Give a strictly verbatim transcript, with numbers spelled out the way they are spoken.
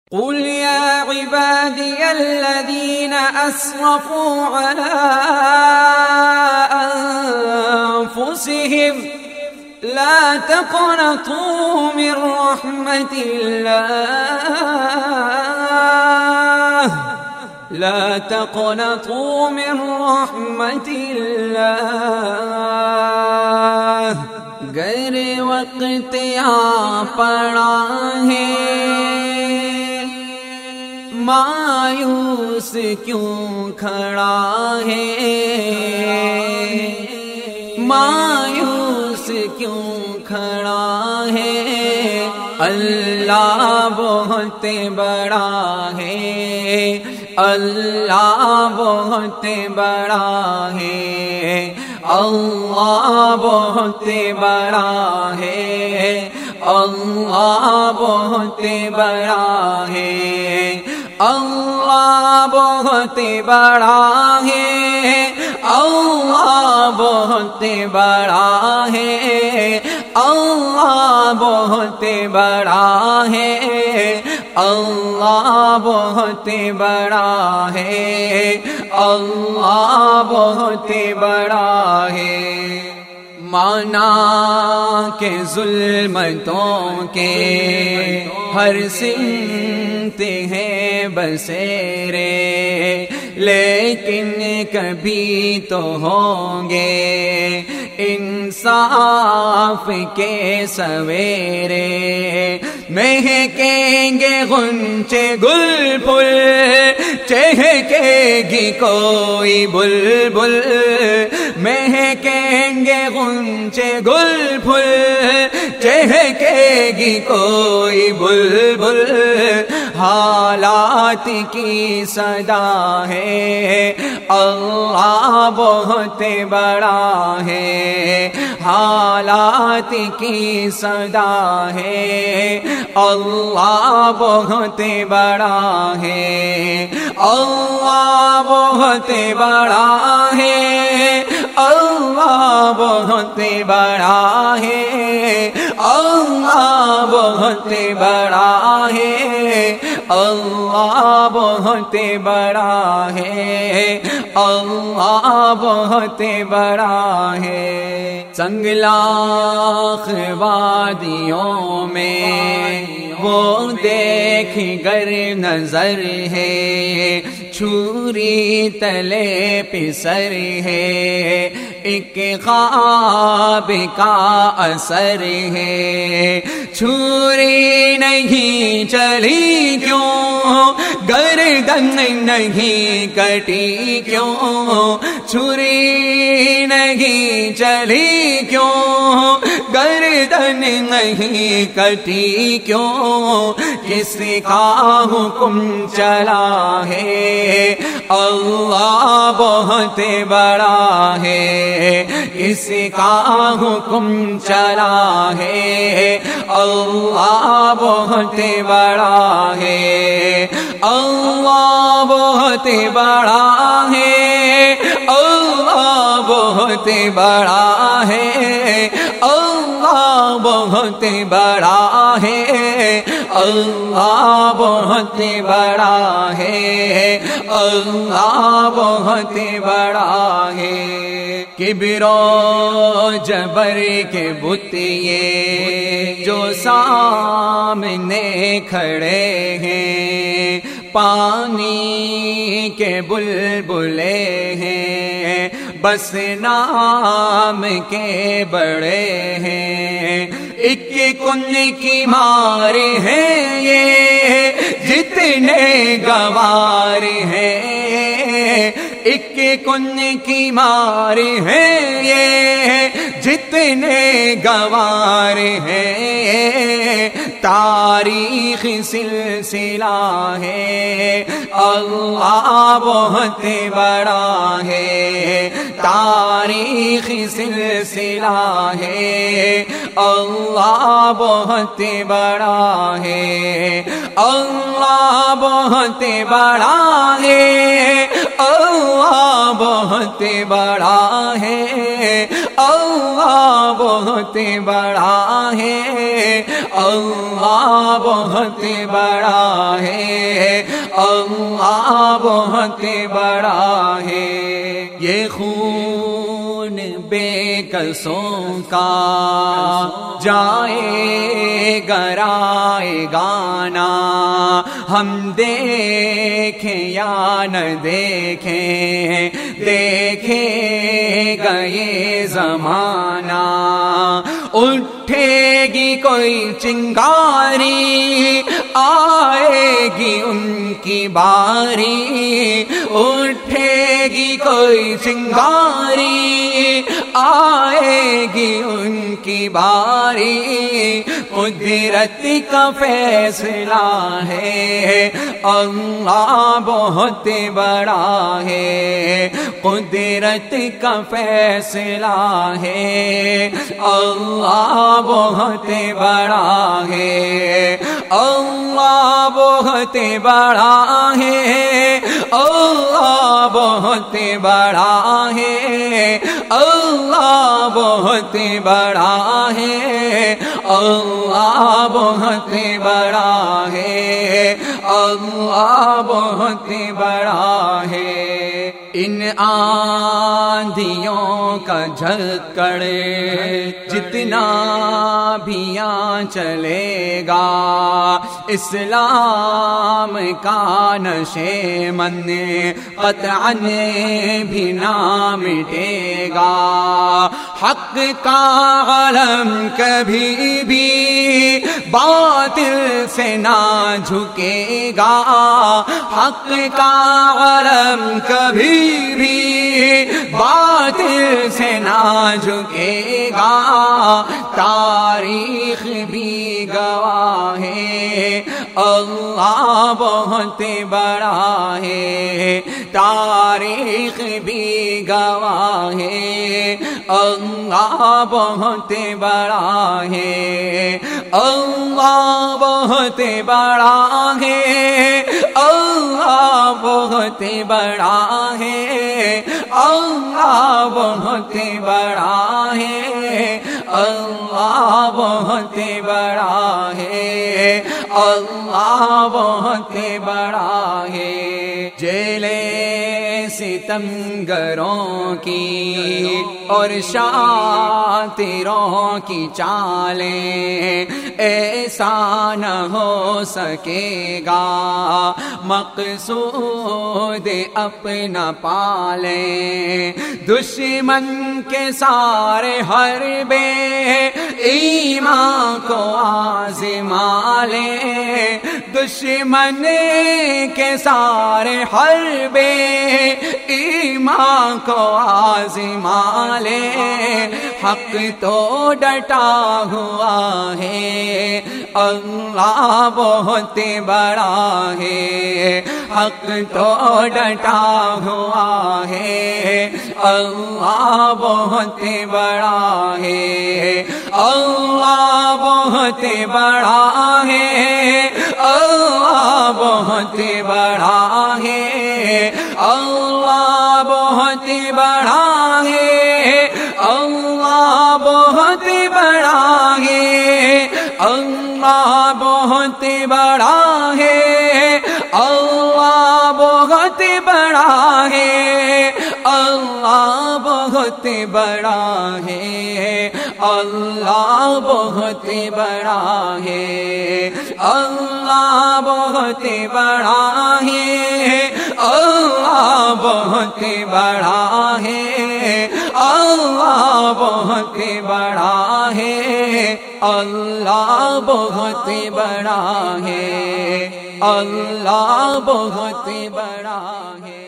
قل يا عبادي الذين أسرفوا على أنفسهم لا تقنطوا من رحمة الله لا تقنطوا من رحمة الله غیر وقت آ پڑا ہے مایوس کیوں کھڑا ہے مایوس کیوں کھڑا ہے اللہ بہت بڑا ہے اللہ بہت بڑا ہے اللہ بہت بڑا ہے اللہ بہت بڑا ہے اللہ بہت بڑا ہے اللہ بہت بڑا ہے اللہ بہت بڑا ہے اللہ بہت بڑا ہے اللہ بہت بڑا ہے مانا کہ ظلمتوں کے ہر سمت ہیں بسیرے لیکن کبھی تو ہوں گے انصاف کے سویرے مہکیں گے غنچے گل پھل چہکے گی کوئی بلبل مہکیں گے غنچے گل پھل چہکے گی کوئی بلبل حالات کی صدا ہے اللہ بہت بڑا ہے حالات کی صدا ہے اللہ بہت بڑا ہے اللہ بہت بڑا ہے اللہ بہت بڑا ہے اللہ بہت بڑا ہے اللہ بہت بڑا ہے اللہ بہت بڑا ہے سنگلاخ وادیوں میں وہ دیکھ گر نظر ہے چھری تلے پسر ہے ایک خواب کا اثر ہے چھری نہیں چلی کیوں گردن نہیں کٹی کیوں چھری نہیں چلی کیوں گردن نہیں کٹی کیوں کس کا حکم چلا ہے اللہ بہت بڑا ہے کس کا حکم چلا ہے اللہ بہت بڑا ہے اللہ بہت بڑا ہے اللہ بہت بڑا ہے اللہ بہت بڑا ہے اللہ بہت بڑا ہے اللہ بہت بڑا ہے کبر و جبر کے بت یہ جو سامنے کھڑے ہیں پانی کے بلبلے ہیں بس نام کے بڑے ہیں ایک کن کی مار ہے یہ جتنے گوار ہیں ایک کن کی مار ہے یہ جتنے گوار ہیں تاریخ سلسلہ ہے اللہ بہت بڑا ہے تاریخ سلسلہ ہے اللہ بہت بڑا ہے اللہ بہت بڑا ہے اللہ بہت بڑا ہے اللہ اللہ بہت بڑا ہے، اللہ بہت بڑا ہے، اللہ بہت بڑا ہے۔ یہ خون بے کسوں کا جائے گرائے گانا، ہم دیکھیں یا نہ دیکھیں دیکھے گئے زمانہ، اٹھے گی کوئی چنگاری آئے گی ان کی باری، اٹھے گی کوئی چنگاری آئے گی ان کی باری، قدرت کا فیصلہ ہے، اللہ بہت بڑا ہے، قدرت کا فیصلہ ہے، اللہ بہت بڑا ہے، اللہ بہت بڑا ہے، اللہ بہت بڑا ہے، اللہ بہت بڑا ہے، اللہ بہت بڑا ہے، اللہ بہت بڑا ہے۔ ان آندھیوں کا جھکڑ جتنا بھی یہاں چلے گا، اسلام کا نشے من قطعاً بھی نہ مٹے گا، حق کا علم کبھی بھی باطل سے نہ جھکے گا، حق کا علم کبھی بھی باطل سے نہ جھکے گا، تاریخ بھی گواہ ہے، اللہ بہت بڑا ہے، تاریخ بھی گواہ ہے، اللہ بہت بڑا ہے، اللہ بہت بڑا ہے، اللہ بہت بڑا ہے، اللہ بہت بڑا ہے، اللہ بہت بڑا ہے، اللہ بہت بڑا ہے۔ جیلے ستمگروں کی اور شاطروں کی چالیں ایسا نہ ہو سکے گا، مقصود اپنا پالیں، دشمن کے سارے حربے ایمان کو آزما لیں، دشمن کے سارے حربے ایمان کو آزما لیں، حق تو ڈٹا ہوا ہے، اللہ بہت بڑا ہے، حق تو ڈٹا ہوا ہے، اللہ بہت بڑا ہے، اللہ بہت بڑا ہے، اللہ بہت بڑا ہے، اللہ بہت بڑا ہے، اللہ بہت بڑا ہے، اللہ بہت بڑا ہے، اللہ بہت بڑا ہے، اللہ بہت بڑا ہے، اللہ بہت بڑا ہے، اللہ بہت بڑا ہے، اللہ بہت بڑا ہے، اللہ بہت بڑا ہے، اللہ بہت بڑا ہے، اللہ بہت بڑا ہے۔